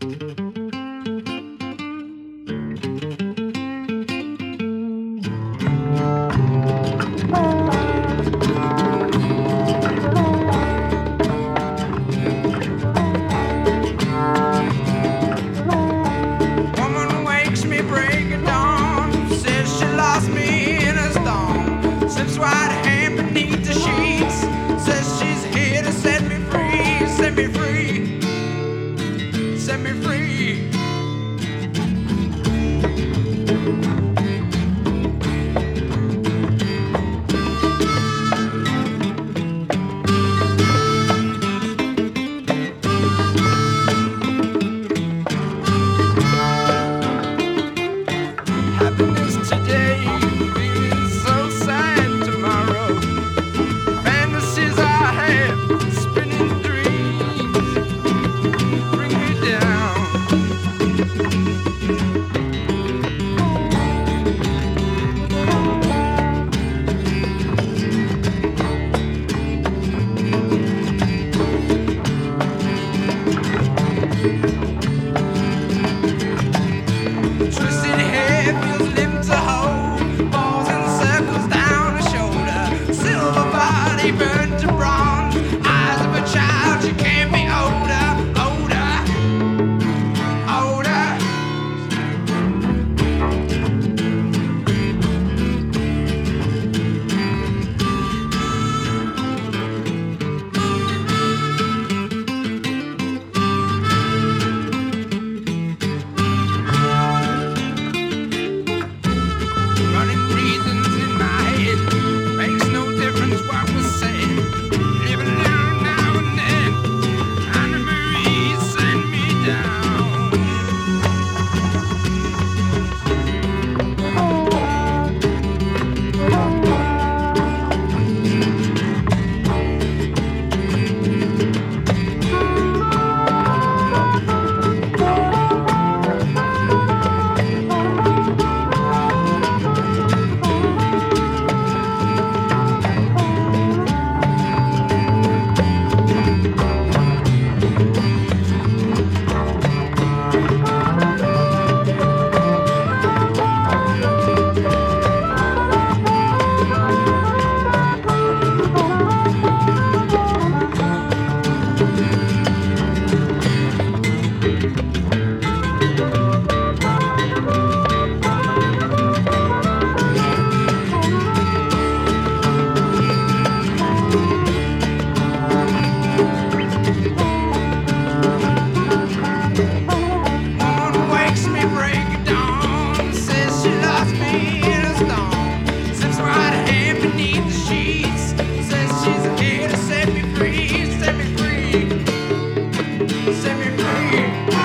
Woman wakes me break of dawn, says she lost me in a storm. Slips right hand beneath the sheets, says she's here to set me free, set me free, set me free. Happiness today, feeling so sad tomorrow. Fantasies I have, spinning dreams, bring me down. Twisted head feels limp to hold, balls and circles down her shoulder. Silver body burnt to bronze, eyes of a child, she can't be older, older, older. Running reasons in my head, makes no difference what was said. Live a little now and then, Anna Marie send me down. Woman wakes me break of dawn, says she lost me in a storm. Slips right hand beneath the sheets, says she's here to set me free, set me free, set me free.